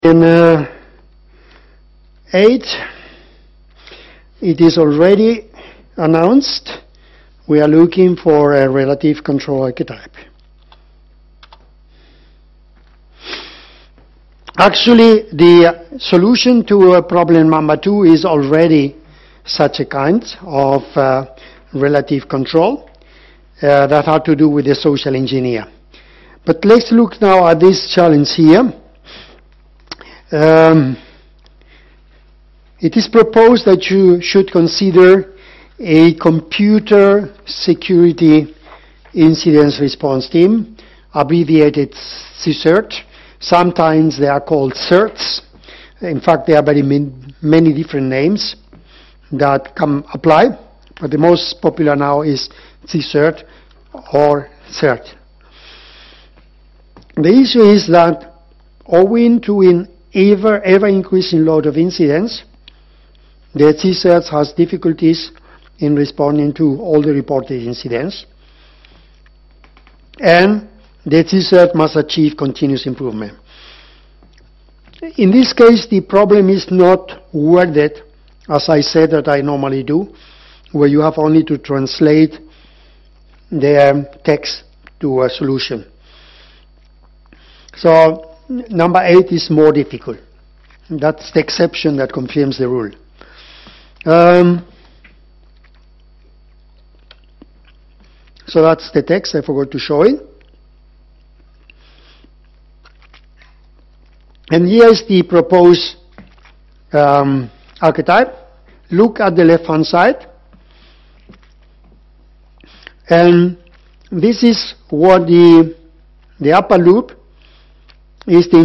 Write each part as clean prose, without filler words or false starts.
In 8, it is already announced we are looking for a relative control archetype. Actually, the solution to problem number 2 is already such a kind of relative control that had to do with the social engineer. But let's look now at this challenge here. It is proposed that you should consider a computer security incident response team, abbreviated CSIRT. Sometimes they are called CERTs. In fact, there are very many different names that can apply, but the most popular now is CSIRT or CERT. The issue is that owing to an ever increasing load of incidents, the CSIRT has difficulties in responding to all the reported incidents, and the CSIRT must achieve continuous improvement. In this case, the problem is not worded as I said that I normally do, where you have only to translate the text to a solution. So number 8 is more difficult. That's the exception that confirms the rule. So that's the text. I forgot to show it. And here is the proposed archetype. Look at the left-hand side. And this is what the upper loop is the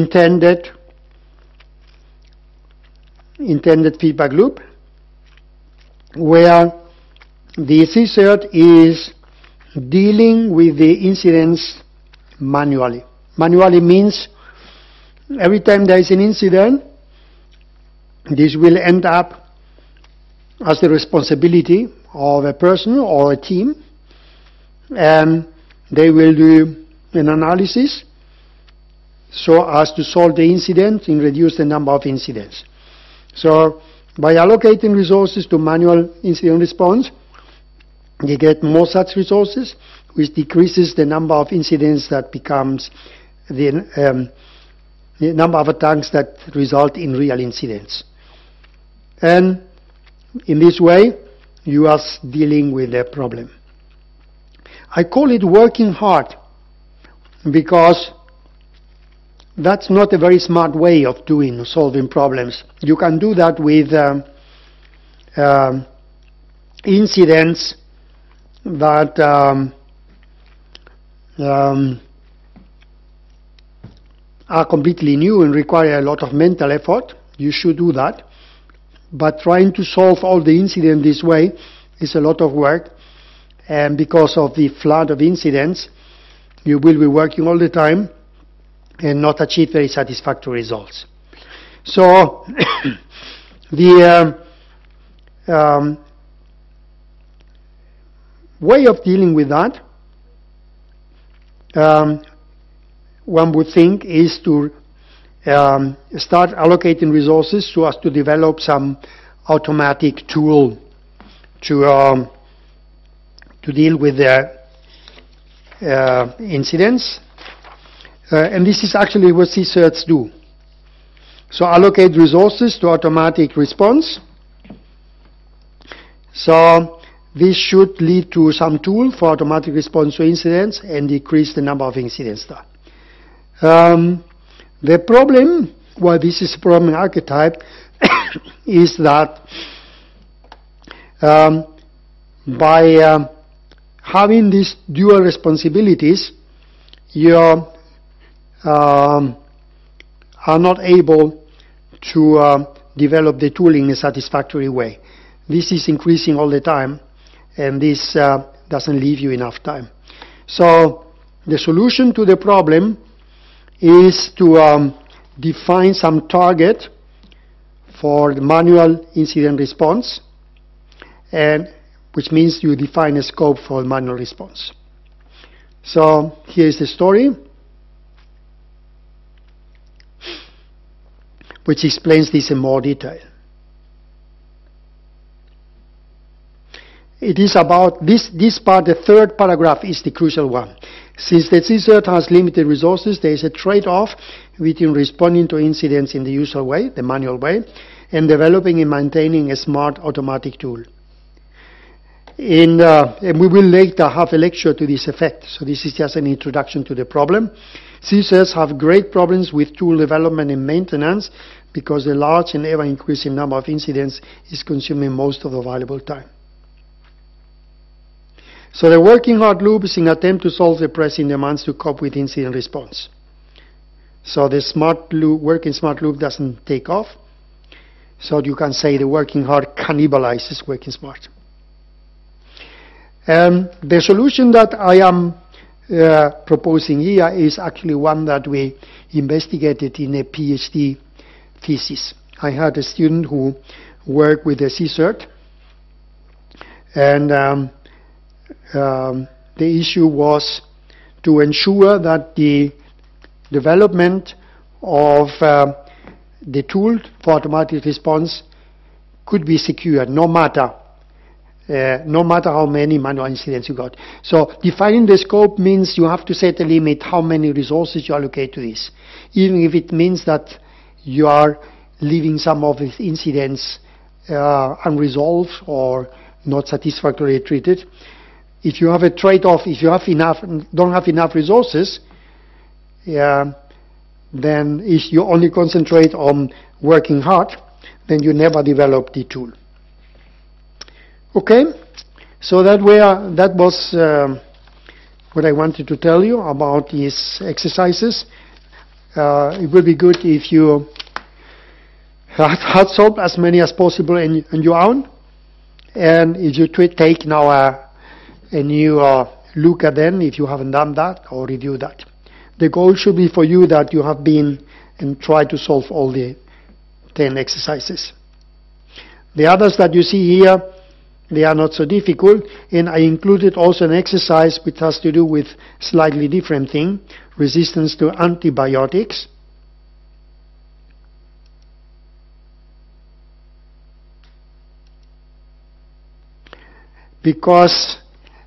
intended feedback loop, where the CSIRT is dealing with the incidents manually. Manually means every time there is an incident, this will end up as the responsibility of a person or a team, and they will do an analysis so as to solve the incident and reduce the number of incidents. So by allocating resources to manual incident response, you get more such resources, which decreases the number of incidents that becomes the number of attacks that result in real incidents. And in this way, you are dealing with the problem. I call it working hard because that's not a very smart way of solving problems. You can do that with incidents that are completely new and require a lot of mental effort. You should do that. But trying to solve all the incidents this way is a lot of work. And because of the flood of incidents, you will be working all the time and not achieve very satisfactory results. So the way of dealing with that, one would think, is to start allocating resources so as to develop some automatic tool to deal with the incidents. And this is actually what CSIRTs do. So allocate resources to automatic response. So this should lead to some tool for automatic response to incidents and decrease the number of incidents there. The problem, well, this is a problem archetype, is that by having these dual responsibilities, you are not able to develop the tool in a satisfactory way. This is increasing all the time, and this doesn't leave you enough time. So the solution to the problem is to define some target for the manual incident response, and which means you define a scope for manual response. So here's the story. which explains this in more detail. It is about this part, the third paragraph is the crucial one. Since the CSIRT has limited resources, there is a trade-off between responding to incidents in the usual way, the manual way, and developing and maintaining a smart automatic tool. And we will later have a lecture to this effect, so this is just an introduction to the problem. CSIRTs have great problems with tool development and maintenance because the large and ever-increasing number of incidents is consuming most of the valuable time. So the working hard loop is an attempt to solve the pressing demands to cope with incident response. So the smart loop, working smart loop doesn't take off. So you can say the working hard cannibalizes working smart. The solution that I am proposing here is actually one that we investigated in a PhD thesis. I had a student who worked with the CSIRT, and the issue was to ensure that the development of the tool for automatic response could be secured, no matter how many manual incidents you got. So defining the scope means you have to set a limit how many resources you allocate to this, even if it means that you are leaving some of the incidents unresolved or not satisfactorily treated. If you have a trade-off, if you don't have enough resources, then if you only concentrate on working hard, then you never develop the tool. Okay, so that was what I wanted to tell you about these exercises. It would be good if you had solved as many as possible on your own, and if you take now a new look at them, if you haven't done that, or review that. The goal should be for you that you have been and tried to solve all the 10 exercises. The others that you see here, they are not so difficult, and I included also an exercise which has to do with slightly different thing, resistance to antibiotics. Because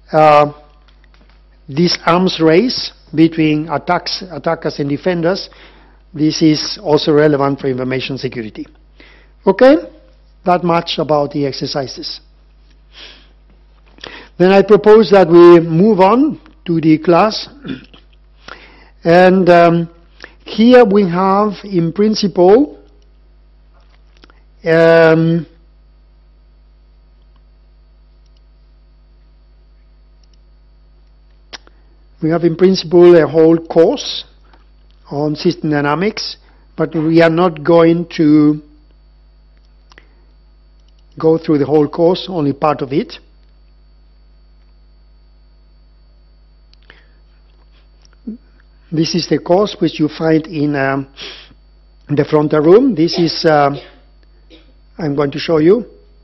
this arms race between attackers and defenders, this is also relevant for information security. Okay? That much about the exercises. Then I propose that we move on to the class. And here we have, in principle, a whole course on system dynamics, but we are not going to go through the whole course, only part of it. This is the course which you find in the frontal room. This is, I'm going to show you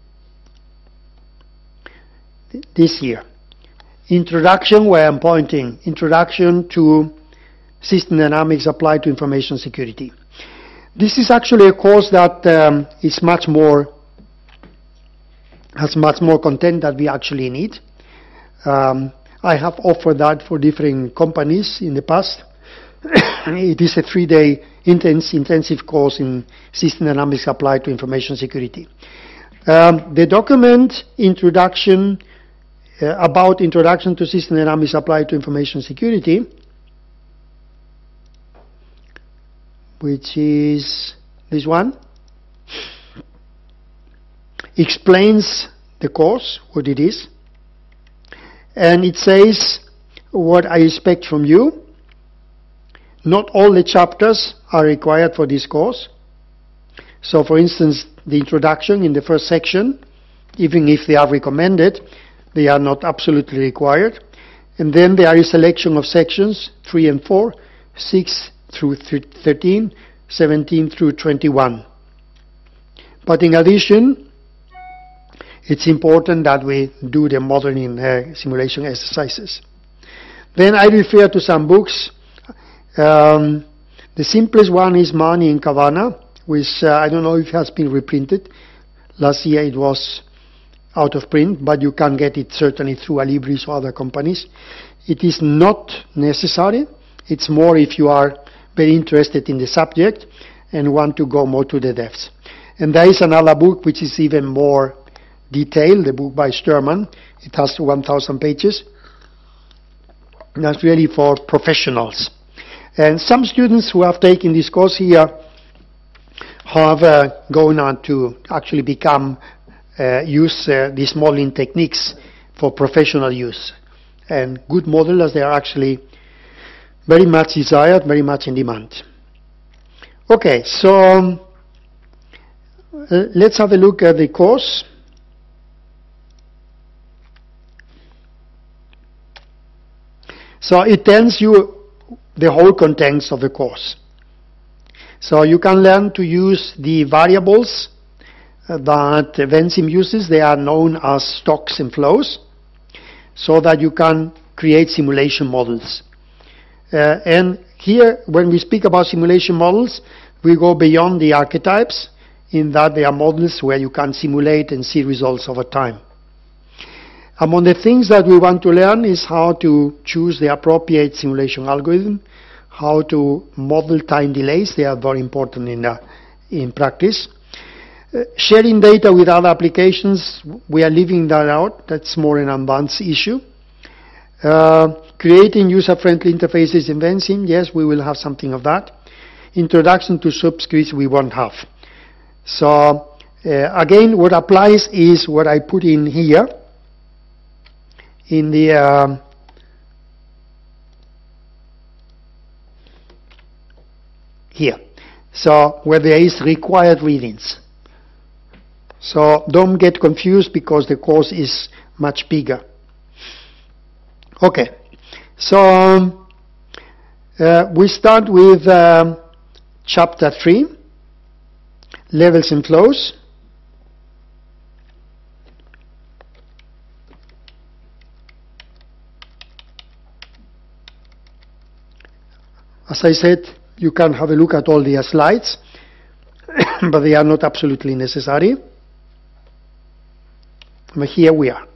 this here. Introduction, where I'm pointing, Introduction to System Dynamics Applied to Information Security. This is actually a course that is has much more content than we actually need. I have offered that for different companies in the past. It is a 3-day intensive course in System Dynamics Applied to Information Security. The document Introduction about Introduction to System Dynamics Applied to Information Security, which is this one, explains the course, what it is, and it says what I expect from you. Not all the chapters are required for this course. So for instance, the introduction in the first section, even if they are recommended, they are not absolutely required. And then there is a selection of sections 3 and 4, 6 through 13, 17 through 21. But in addition, it's important that we do the modeling simulation exercises. Then I refer to some books. The simplest one is Mani and Kavana, which I don't know if it has been reprinted. Last year it was out of print, but you can get it certainly through Alibris or other companies. It is not necessary. It's more if you are very interested in the subject and want to go more to the depths. And there is another book which is even more detailed, the book by Sterman. It has 1,000 pages. That's really for professionals. And some students who have taken this course here have gone on to actually use these modeling techniques for professional use. And good modelers, they are actually very much desired, very much in demand. Okay, so let's have a look at the course. So it tells you the whole contents of the course. So you can learn to use the variables that Vensim uses. They are known as stocks and flows, so that you can create simulation models. And here, when we speak about simulation models, we go beyond the archetypes, in that they are models where you can simulate and see results over time. Among the things that we want to learn is how to choose the appropriate simulation algorithm, how to model time delays. They are very important in practice. Sharing data with other applications, we are leaving that out. That's more an advanced issue. Creating user-friendly interfaces in Vensim, yes, we will have something of that. Introduction to subscripts, we won't have. So, again, what applies is what I put in here, in the here. So, where there is required readings. So, don't get confused because the course is much bigger. Okay, so we start with chapter 3, levels and flows. As I said, you can have a look at all the slides, but they are not absolutely necessary. But here we are.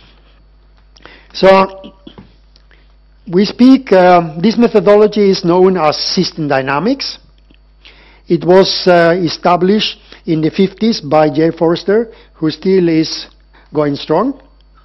So, we speak, this methodology is known as system dynamics. It was established in the 50s by Jay Forrester, who still is going strong.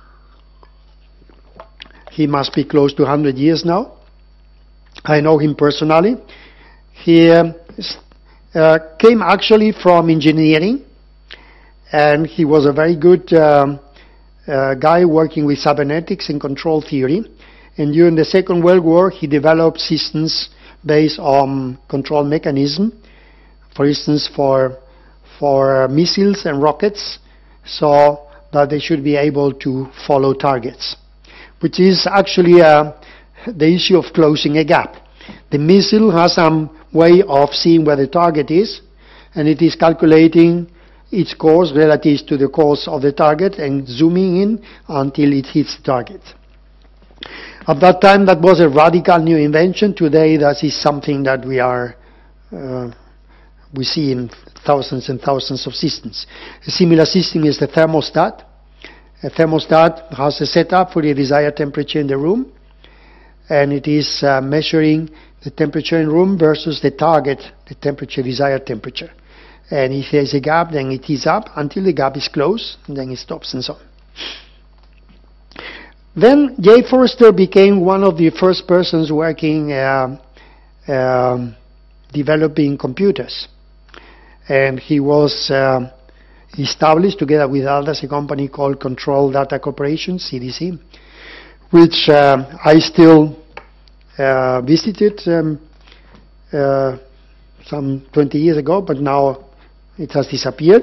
He must be close to 100 years now. I know him personally. He came actually from engineering, and he was a very good guy working with cybernetics and control theory. And during the Second World War, he developed systems based on control mechanism, for instance, for missiles and rockets, so that they should be able to follow targets, which is actually the issue of closing a gap. The missile has some way of seeing where the target is, and it is calculating its course relative to the course of the target and zooming in until it hits the target. At that time, that was a radical new invention. Today, that is something that we see in thousands and thousands of systems. A similar system is the thermostat. A thermostat has a setup for the desired temperature in the room, and it is measuring the temperature in room versus the target, the temperature, desired temperature. And if there is a gap, then it is up until the gap is closed, and then it stops, and so on. Then Jay Forrester became one of the first persons working developing computers. And he was established together with others a company called Control Data Corporation, CDC, which I still visited some 20 years ago, but now it has disappeared.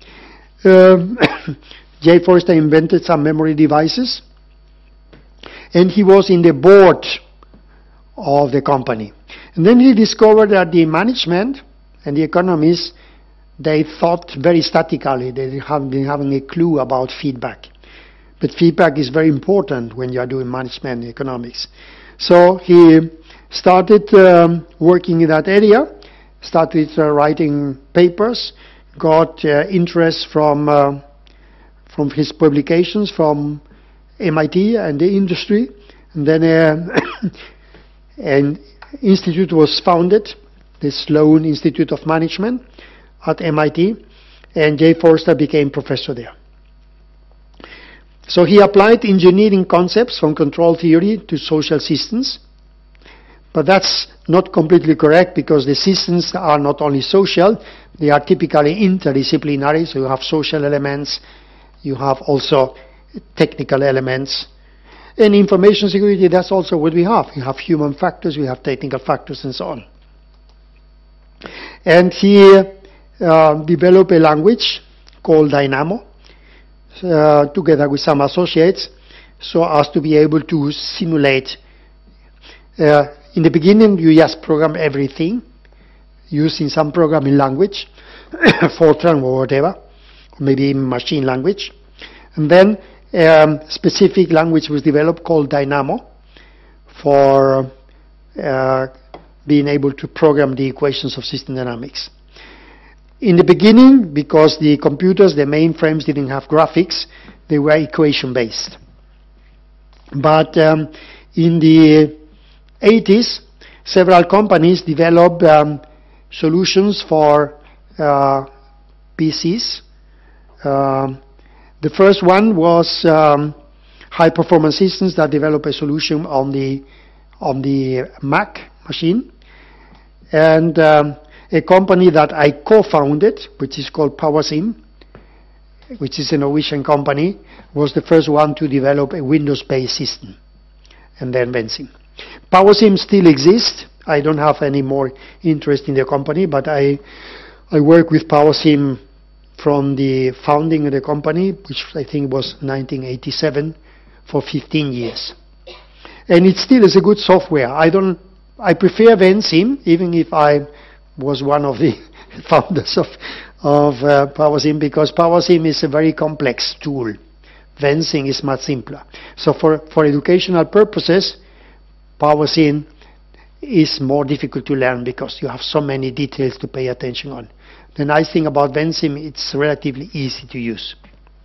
Jay Forrester invented some memory devices, and he was in the board of the company. And then he discovered that the management and the economists, they thought very statically. They haven't been having a clue about feedback. But feedback is very important when you are doing management and economics. So he started working in that area, started writing papers, got interest from his publications from MIT and the industry, and then an institute was founded, the Sloan Institute of Management at MIT, and Jay Forster became professor there. So he applied engineering concepts from control theory to social systems, but that's not completely correct because the systems are not only social, they are typically interdisciplinary, so you have social elements, you have also technical elements. In information security, that's also what we have. We have human factors, we have technical factors, and so on. And he developed a language called Dynamo, together with some associates, so as to be able to simulate. In the beginning, you just program everything using some programming language, Fortran or whatever, or maybe even machine language. And then specific language was developed called Dynamo for being able to program the equations of system dynamics. In the beginning, because the computers, the mainframes didn't have graphics, they were equation-based. But in the 80s, several companies developed solutions for PCs. The first one was High Performance Systems that developed a solution on the Mac machine. And a company that I co-founded, which is called PowerSim, which is a Norwegian company, was the first one to develop a Windows-based system, and then Vensim. PowerSim still exists. I don't have any more interest in the company, but I work with PowerSim from the founding of the company, which I think was 1987, for 15 years. And it still is a good software. I prefer Vensim, even if I was one of the founders of PowerSim, because PowerSim is a very complex tool. Vensim is much simpler. So for educational purposes, PowerSim is more difficult to learn because you have so many details to pay attention on. The nice thing about Vensim, it's relatively easy to use.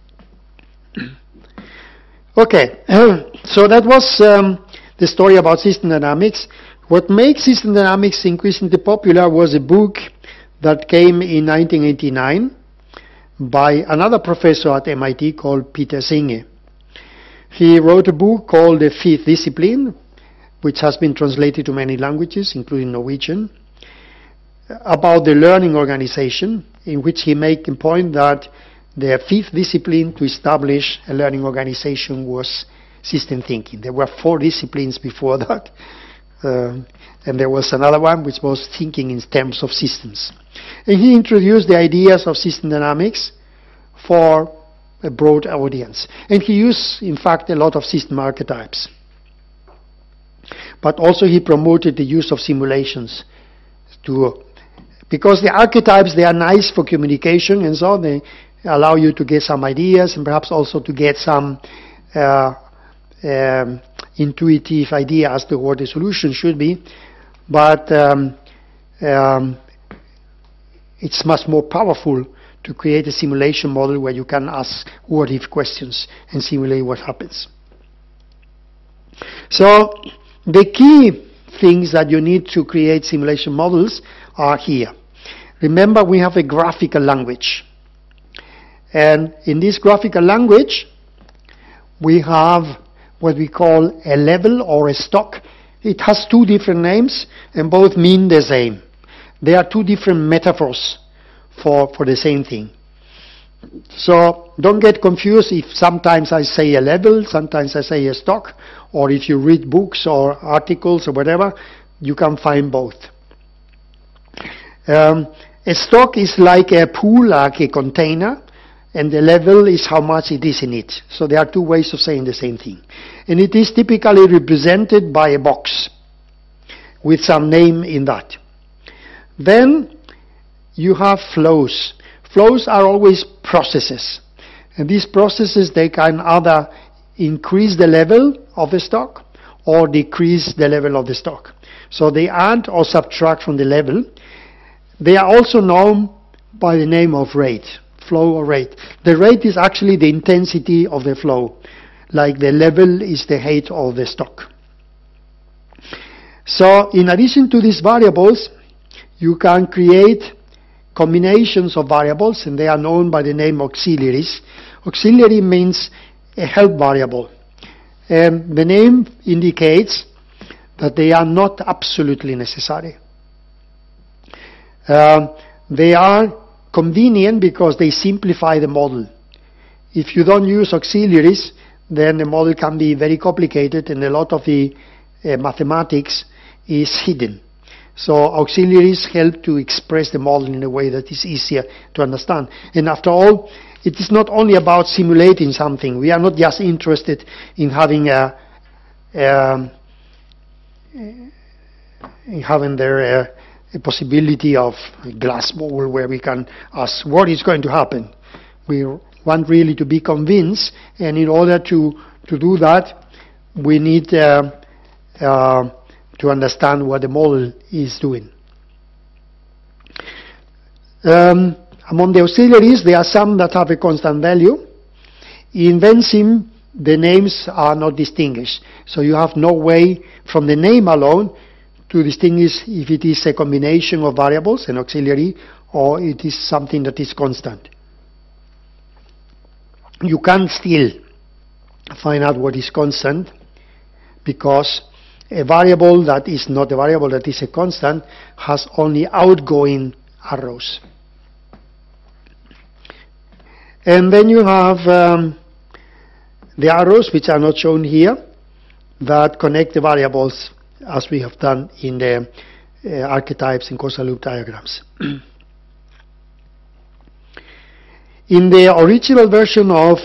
Okay, so that was the story about system dynamics. What makes system dynamics increasingly popular was a book that came in 1989 by another professor at MIT called Peter Singer. He wrote a book called The Fifth Discipline, which has been translated to many languages, including Norwegian, about the learning organization, in which he made a point that the fifth discipline to establish a learning organization was system thinking. There were 4 disciplines before that. And there was another one which was thinking in terms of systems. And he introduced the ideas of system dynamics for a broad audience. And he used, in fact, a lot of system archetypes. But also he promoted the use of simulations because the archetypes, they are nice for communication and so on. They allow you to get some ideas and perhaps also to get some intuitive idea as to what the solution should be, but it's much more powerful to create a simulation model where you can ask what-if questions and simulate what happens. So the key things that you need to create simulation models are here. Remember, we have a graphical language, and in this graphical language we have what we call a level or a stock. It has 2 different names and both mean the same. There are 2 different metaphors for the same thing. So don't get confused if sometimes I say a level, sometimes I say a stock, or if you read books or articles or whatever, you can find both. A stock is like a pool, like a container, and the level is how much it is in it. So there are 2 ways of saying the same thing. And it is typically represented by a box with some name in that. Then you have flows. Flows are always processes. And these processes, they can either increase the level of the stock or decrease the level of the stock. So they add or subtract from the level. They are also known by the name of rate, flow or rate. The rate is actually the intensity of the flow, like the level is the height of the stock. So in addition to these variables, you can create combinations of variables, and they are known by the name auxiliaries. Auxiliary means a help variable. The name indicates that they are not absolutely necessary. They are convenient because they simplify the model. If you don't use auxiliaries, then the model can be very complicated and a lot of the mathematics is hidden. So auxiliaries help to express the model in a way that is easier to understand. And after all, it is not only about simulating something. We are not just interested in having a possibility of a glass bowl where we can ask what is going to happen. We want really to be convinced, and in order to do that, we need to understand what the model is doing. Among the auxiliaries, there are some that have a constant value. In Vensim, the names are not distinguished. So you have no way from the name alone to distinguish if it is a combination of variables, an auxiliary, or it is something that is constant. You can still find out what is constant, because a variable that is not a variable that is a constant has only outgoing arrows. And then you have the arrows, which are not shown here, that connect the variables as we have done in the archetypes and causal loop diagrams. In the original version of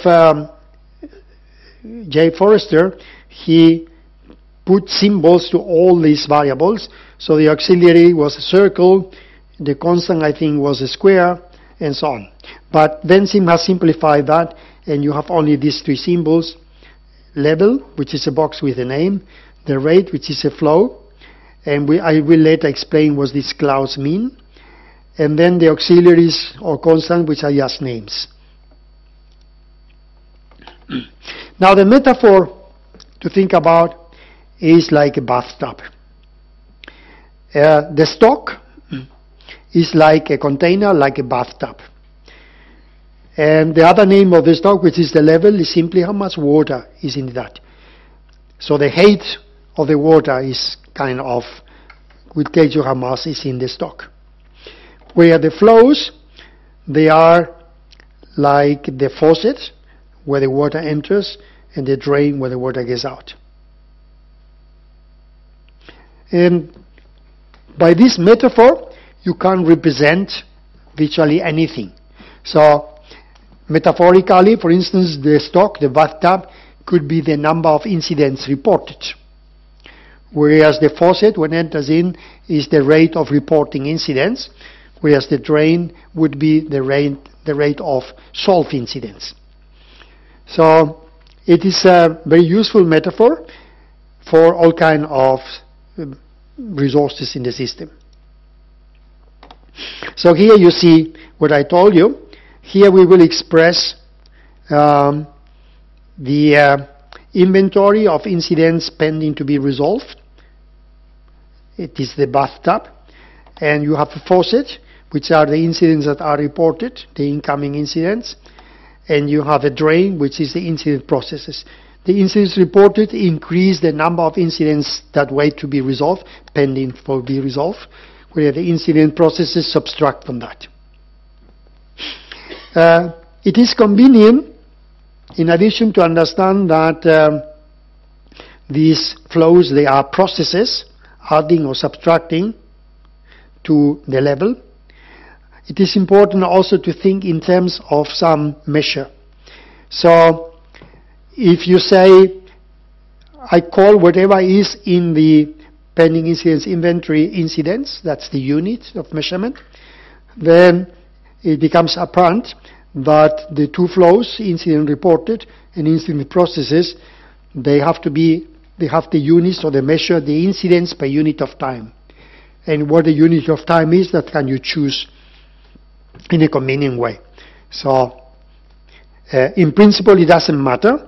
J. Forrester, he put symbols to all these variables. So the auxiliary was a circle, the constant, I think, was a square, and so on. But Vensim has simplified that, and you have only these three symbols: level, which is a box with a name; the rate, which is a flow, and I will later explain what these clouds mean; and then the auxiliaries or constant, which are just names. Now the metaphor to think about is like a bathtub. The stock is like a container, like a bathtub. And the other name of the stock, which is the level, is simply how much water is in that. So the height of the water is kind of, will tell you how much is in the stock. Where the flows, they are like the faucet, where the water enters, and the drain, where the water gets out. And by this metaphor, you can represent virtually anything. So, metaphorically, for instance, the stock, the bathtub, could be the number of incidents reported. Whereas the faucet, when it enters in, is the rate of reporting incidents, whereas the drain would be the rate of solved incidents. So, it is a very useful metaphor for all kinds of resources in the system. So here you see what I told you. Here we will express the inventory of incidents pending to be resolved. It is the bathtub. And you have a faucet, which are the incidents that are reported, the incoming incidents. And you have a drain, which is the incident processes. The incidents reported increase the number of incidents that wait to be resolved, pending for be resolved, where the incident processes subtract from that. It is convenient, in addition, to understand that these flows, they are processes, adding or subtracting to the level. It is important also to think in terms of some measure. So, if you say, I call whatever is in the pending incidents inventory incidents, that's the unit of measurement, then it becomes apparent that the two flows, incident reported and incident processes, they have the units, or they measure the incidents per unit of time. and what the unit of time is, that can you choose in a convenient way. So in principle it doesn't matter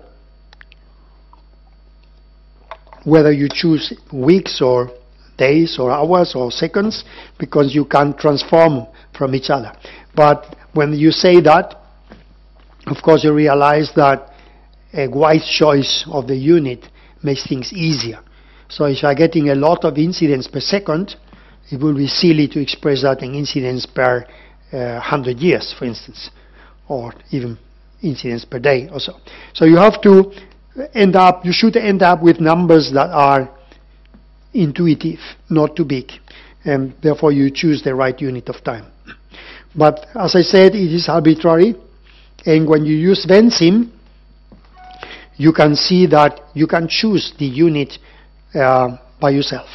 whether you choose weeks or days or hours or seconds, because you can transform from each other. But when you say that, of course you realize that a wise choice of the unit makes things easier. So if you are getting a lot of incidents per second, it will be silly to express that in incidents per 100 years, for instance, or even incidents per day or so. So you have to you should end up with numbers that are intuitive, not too big, and therefore you choose the right unit of time. But as I said, it is arbitrary, and when you use Vensim, you can see that you can choose the unit by yourself.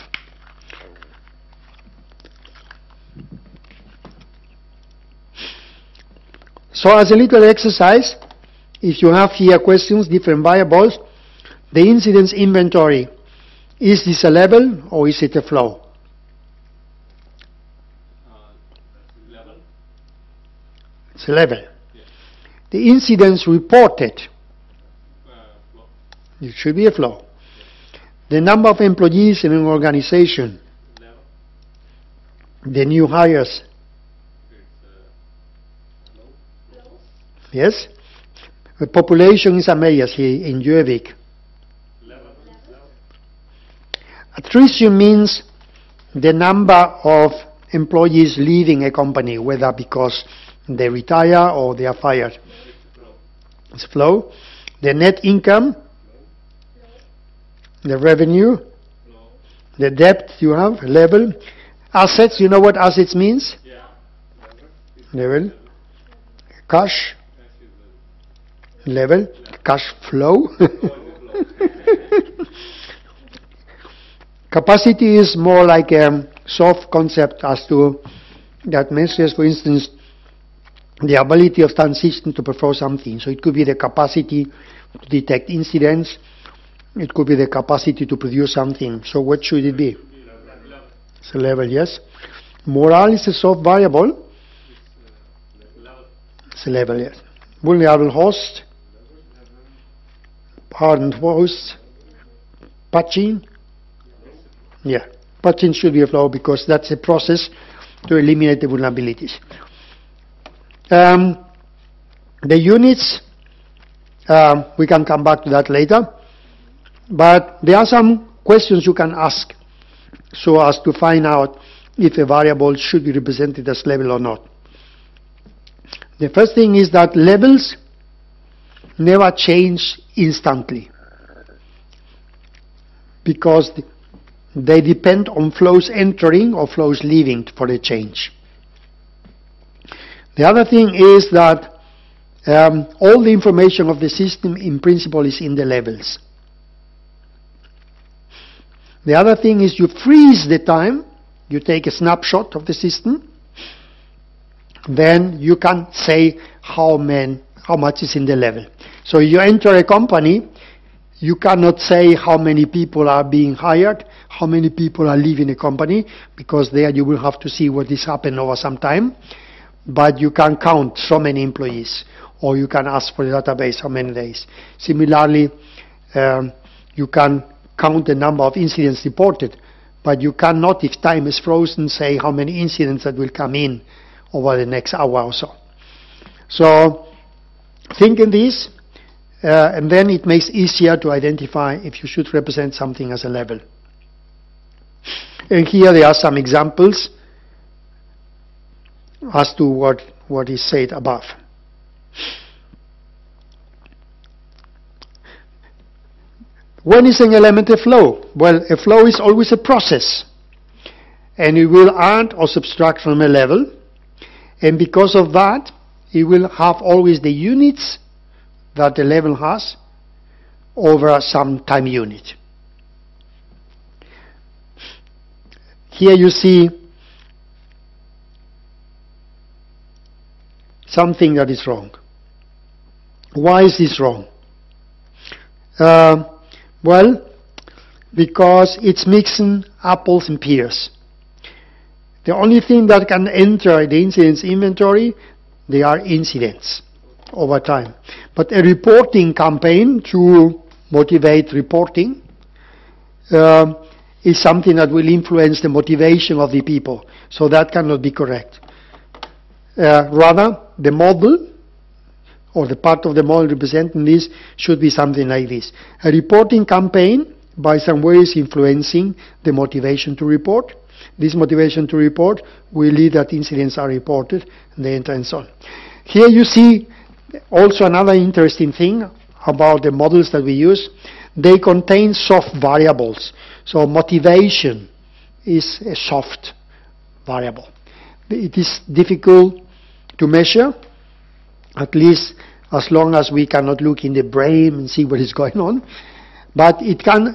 So as a little exercise, if you have here questions, different variables, the incidence inventory, is this a level or is it a flow? Level. It's a level. Yeah. The incidence reported, Flow. it should be a flow. The number of employees in an organization, Level. the new hires, It's flow. yes? The population in Ameyas here in Gjøvik. Level. Attrition means the number of employees leaving a company, whether because they retire or they are fired. It's flow. The net income, the revenue, Flow. the debt you have, level. Assets, you know what assets means? Yeah. Level. Cash, Cash is level. Cash flow. Capacity is more like a soft concept as to that measures, for instance, the ability of some system to perform something. So it could be the capacity to detect incidents. It could be the capacity to produce something. So what should it be? It's a level, yes. Morale is a soft variable. It's a level, yes. Vulnerable host. Hardened host. Patching. Yeah. Patching should be a flow because that's a process to eliminate the vulnerabilities. The units, we can come back to that later. But there are some questions you can ask so as to find out if a variable should be represented as level or not. The first thing is that levels never change instantly because they depend on flows entering or flows leaving for the change. The other thing is that all the information of the system in principle is in the levels. The other thing is you freeze the time, you take a snapshot of the system, then you can say how much is in the level. So you enter a company, you cannot say how many people are being hired, how many people are leaving a company, because there you will have to see what is happening over some time. But you can count so many employees, or you can ask for the database how many days. Similarly, you can count the number of incidents reported, but you cannot, if time is frozen, say how many incidents that will come in over the next hour or so. So think in this, and then it makes easier to identify if you should represent something as a level. And here there are some examples as to what is said above. When is an element a flow? Well, a flow is always a process, and it will add or subtract from a level, and because of that, it will have always the units that the level has over some time unit. Here you see something that is wrong. Why is this wrong? Well, because it's mixing apples and pears. The only thing that can enter the incidents inventory, they are incidents over time. But a reporting campaign to motivate reporting is something that will influence the motivation of the people. So that cannot be correct. Rather, the model, or the part of the model representing this, should be something like this. A reporting campaign, by some ways influencing the motivation to report. This motivation to report will lead that incidents are reported, and so on. Here you see also another interesting thing about the models that we use. They contain soft variables. So motivation is a soft variable. It is difficult to measure, at least as long as we cannot look in the brain and see what is going on. But it can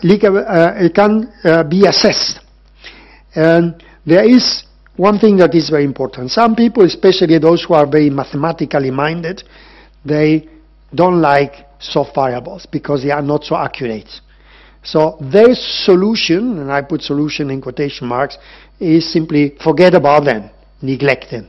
be assessed. And there is one thing that is very important. Some people, especially those who are very mathematically minded, they don't like soft variables because they are not so accurate. So their solution, and I put solution in quotation marks, is simply forget about them, neglect them.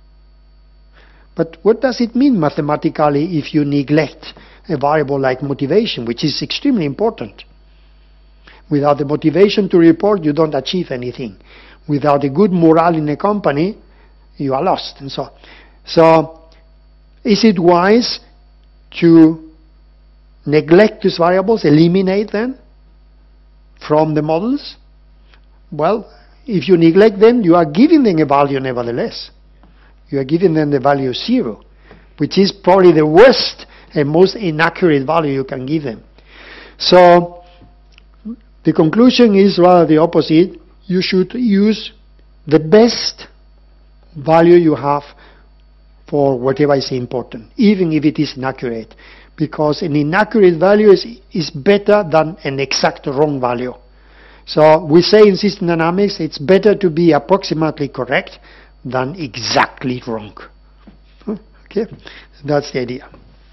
But what does it mean mathematically if you neglect a variable like motivation, which is extremely important? Without the motivation to report, you don't achieve anything. Without a good morale in a company, you are lost. And so is it wise to neglect these variables, eliminate them from the models? Well, if you neglect them, you are giving them a value nevertheless. You are giving them the value 0, which is probably the worst and most inaccurate value you can give them. So the conclusion is rather the opposite. You should use the best value you have for whatever is important, even if it is inaccurate. Because an inaccurate value is better than an exact wrong value. So we say in system dynamics, it's better to be approximately correct than exactly wrong. Okay, that's the idea.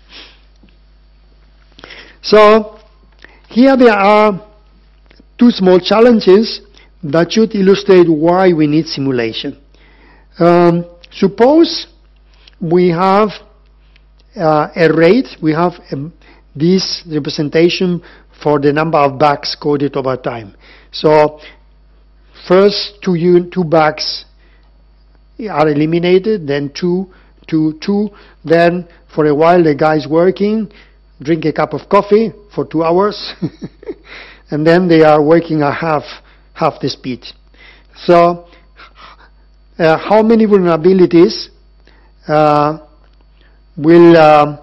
So here there are two small challenges that should illustrate why we need simulation. Suppose we have a rate, we have this representation for the number of bugs coded over time. So first two bugs are eliminated, then two, then for a while the guy is working, drink a cup of coffee for 2 hours, and then they are working at half the speed. So how many vulnerabilities will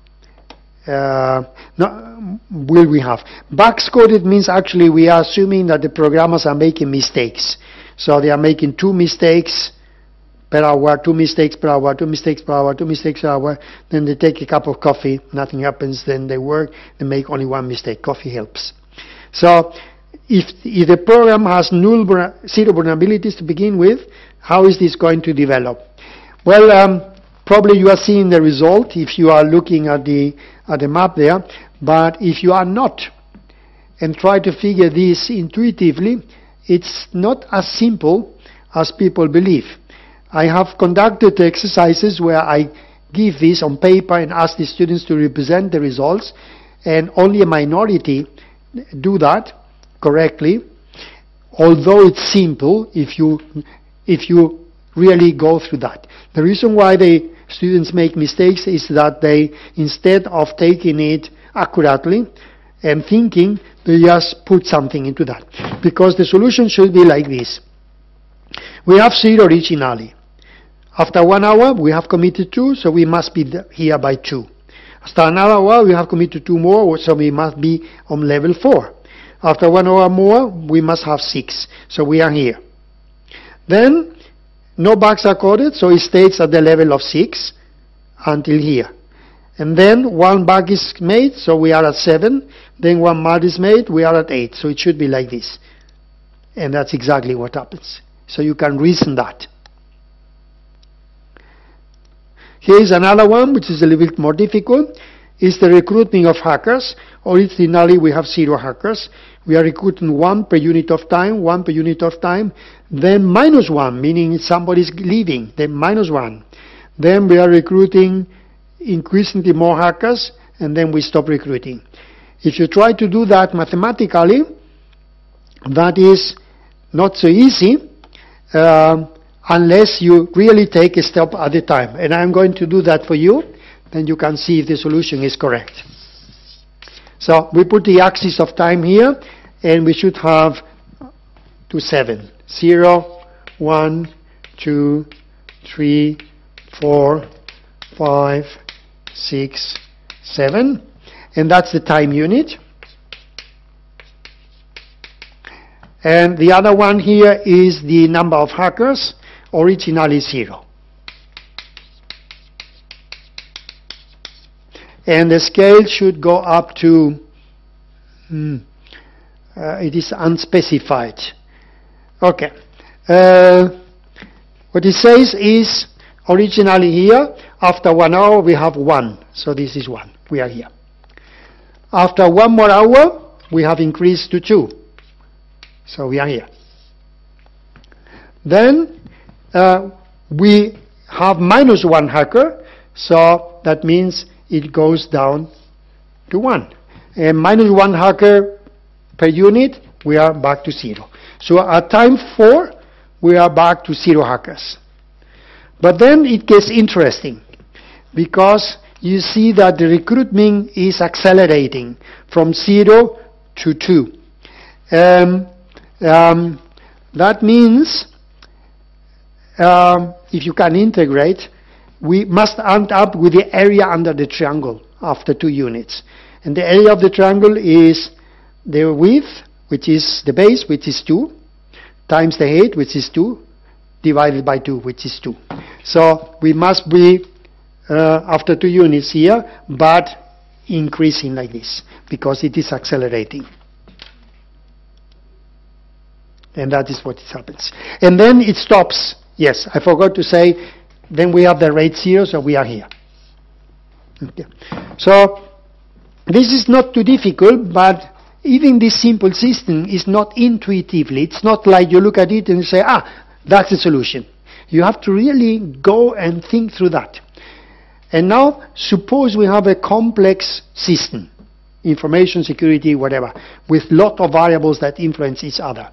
we have? Bugs coded means actually we are assuming that the programmers are making mistakes. So they are making 2 mistakes per hour, 2 mistakes per hour, 2 mistakes per hour, 2 mistakes per hour. Then they take a cup of coffee, nothing happens. Then they work, they make only 1 mistake. Coffee helps. So if the program has 0 vulnerabilities to begin with, how is this going to develop? Well, probably you are seeing the result if you are looking at the map there. But if you are not, and try to figure this intuitively, it's not as simple as people believe. I have conducted exercises where I give this on paper and ask the students to represent the results, and only a minority do that correctly, although it's simple if you really go through that. The reason why the students make mistakes is that they, instead of taking it accurately and thinking, they just put something into that. Because the solution should be like this. We have 0 originally. After 1 hour, we have committed 2, so we must be here by 2. After another hour, we have committed 2 more, so we must be on level 4. After 1 hour more, we must have 6, so we are here. Then, no bugs are coded, so it stays at the level of 6 until here. And then 1 bug is made, so we are at 7. Then 1 bug is made, we are at 8. So it should be like this. And that's exactly what happens. So you can reason that. Here is another one, which is a little bit more difficult. is the recruitment of hackers. Originally, we have 0 hackers. We are recruiting 1 per unit of time, 1 per unit of time. Then -1, meaning somebody's leaving, then -1. Then we are recruiting increasingly more hackers, and then we stop recruiting. If you try to do that mathematically, that is not so easy unless you really take a step at a time. And I'm going to do that for you, then you can see if the solution is correct. So we put the axis of time here, and we should have to 7. 0, 1, 2, 3, 4, 5, 6, 7. And that's the time unit. And the other one here is the number of hackers, originally 0. And the scale should go up to, it is unspecified. Okay. What it says is, originally here, after 1 hour we have 1. So this is 1. We are here. After 1 more hour, we have increased to 2. So we are here. Then we have -1 hacker, so that means it goes down to 1. And -1 hacker per unit, we are back to 0. So at time 4, we are back to 0 hackers. But then it gets interesting, because you see that the recruitment is accelerating from 0 to 2. That means if you can integrate, we must end up with the area under the triangle after 2 units. And the area of the triangle is the width, which is the base, which is 2, times the height, which is 2, divided by 2, which is 2. So we must be after 2 units here, but increasing like this, because it is accelerating. And that is what happens. And then it stops. Yes, I forgot to say, then we have the rate 0, so we are here. Okay. So this is not too difficult, but even this simple system is not intuitively. It's not like you look at it and you say, that's the solution. You have to really go and think through that. And now, suppose we have a complex system, information security, whatever, with lot of variables that influence each other.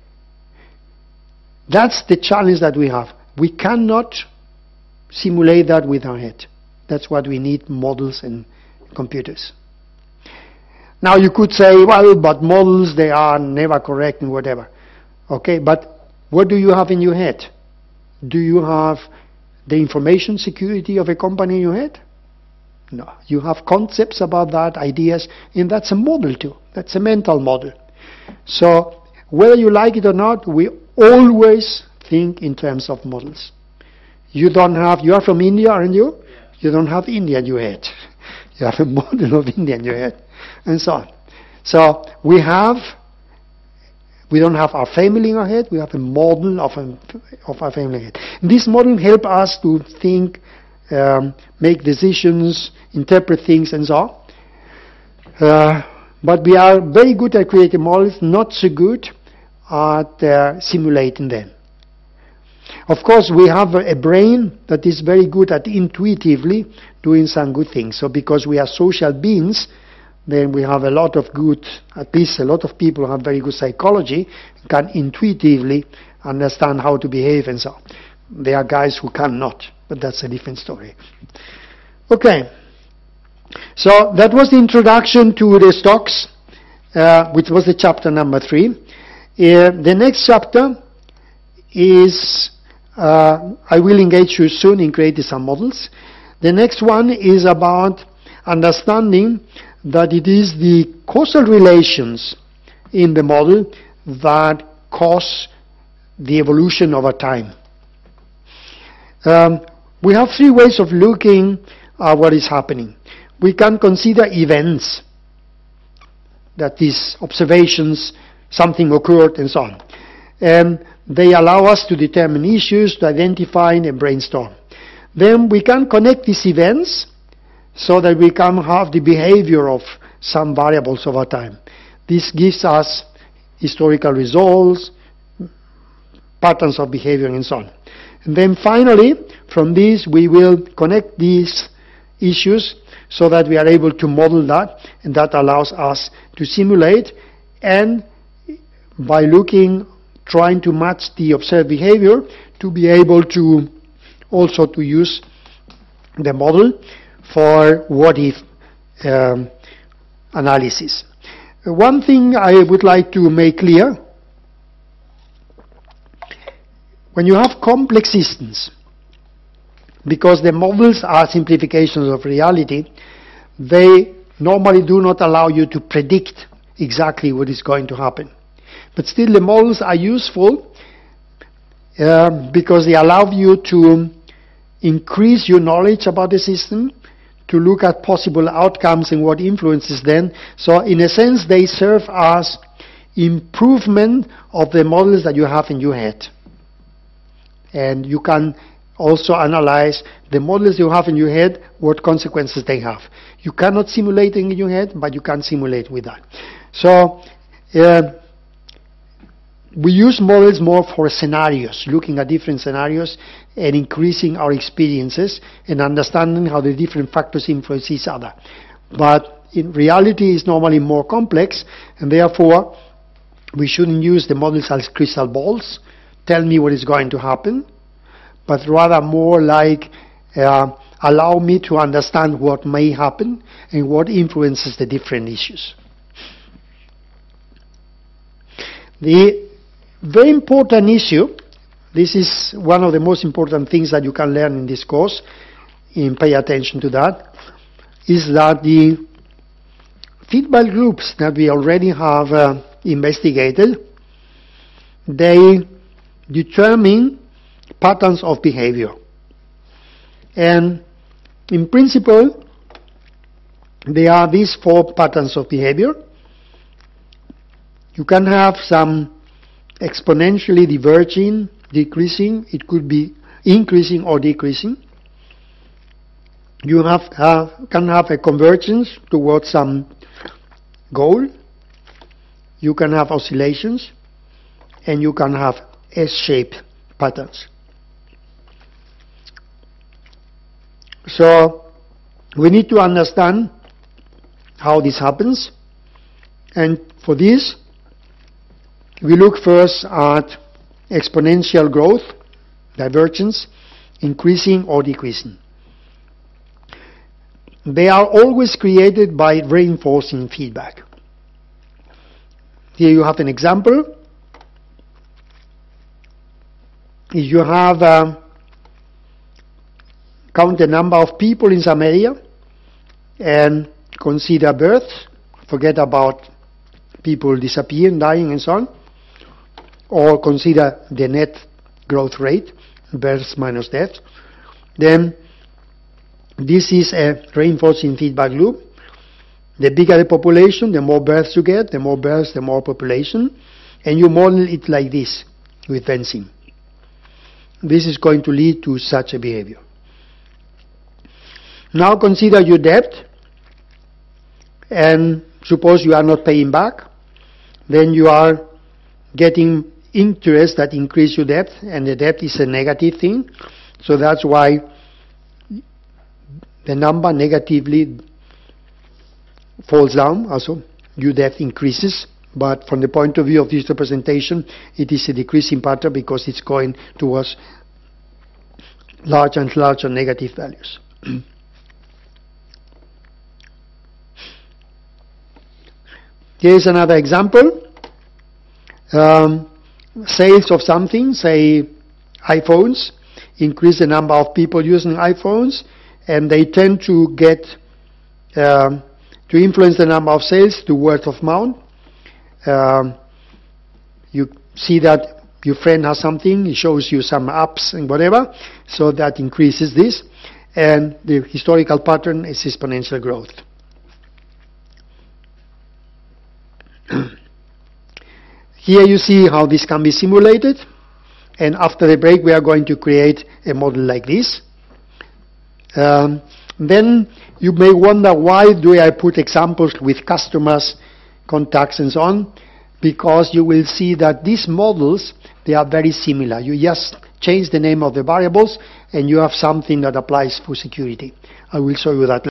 That's the challenge that we have. We cannot simulate that with our head. That's what we need, models and computers. Now you could say, well, but models, they are never correct and whatever. Okay, but what do you have in your head? Do you have the information security of a company in your head? No. You have concepts about that, ideas, and that's a model too. That's a mental model. So whether you like it or not, we always think in terms of models. You are from India, aren't you? Yeah. You don't have India in your head. You have a model of India in your head, and so on. So we don't have our family in our head, we have a model of our family head. This model helps us to think, make decisions, interpret things, and so on. But we are very good at creating models, not so good at simulating them. Of course, we have a brain that is very good at intuitively doing some good things. So because we are social beings, then we have a lot of good, at least a lot of people have very good psychology, can intuitively understand how to behave and so on. There are guys who cannot, but that's a different story. Okay, so that was the introduction to the stocks, which was the chapter number 3. The next chapter is, I will engage you soon in creating some models. The next one is about understanding that it is the causal relations in the model that cause the evolution over time. We have 3 ways of looking at what is happening. We can consider events, that is, observations, something occurred, and so on. And they allow us to determine issues, to identify and brainstorm. Then we can connect these events, so that we can have the behavior of some variables over time. This gives us historical results, patterns of behavior, and so on. And then finally, from this, we will connect these issues so that we are able to model that, and that allows us to simulate, and by trying to match the observed behavior, to be able to also to use the model for what-if analysis. One thing I would like to make clear: when you have complex systems, because the models are simplifications of reality, they normally do not allow you to predict exactly what is going to happen. But still, the models are useful because they allow you to increase your knowledge about the system, to look at possible outcomes and what influences them. So in a sense, they serve as improvement of the models that you have in your head. And you can also analyze the models you have in your head, what consequences they have. You cannot simulate in your head, but you can simulate with that. So we use models more for scenarios, looking at different scenarios and increasing our experiences and understanding how the different factors influence each other. But in reality, it's normally more complex, and therefore we shouldn't use the models as crystal balls, tell me what is going to happen, but rather more like allow me to understand what may happen and what influences the different issues. The very important issue, this is one of the most important things that you can learn in this course, and pay attention to that, is that the feedback groups that we already have investigated, they determine patterns of behavior. And in principle, there are these 4 patterns of behavior. You can have some exponentially diverging, decreasing, it could be increasing or decreasing. You can have a convergence towards some goal. You can have oscillations, and you can have S-shaped patterns. So we need to understand how this happens, and for this we look first at exponential growth, divergence, increasing or decreasing. They are always created by reinforcing feedback. Here you have an example. If you have count the number of people in some area and consider births, forget about people disappearing, dying and so on, or consider the net growth rate, births minus deaths, then this is a reinforcing feedback loop. The bigger the population, the more births you get, the more births, the more population, and you model it like this with Vensim. This is going to lead to such a behavior. Now consider your debt, and suppose you are not paying back, then you are getting interest that increase your debt, and the debt is a negative thing, so that's why the number negatively falls down. Also, your debt increases, but from the point of view of this representation, it is a decreasing pattern because it's going towards larger and larger negative values. Here is another example. Sales of something, say iPhones, increase the number of people using iPhones, and they tend to get to influence the number of sales to word of mouth. You see that your friend has something, he shows you some apps and whatever, so that increases this, and the historical pattern is exponential growth. Here you see how this can be simulated, and after the break we are going to create a model like this. Then You may wonder why do I put examples with customers, contacts and so on, because you will see that these models, they are very similar. You just change the name of the variables and you have something that applies for security. I will show you that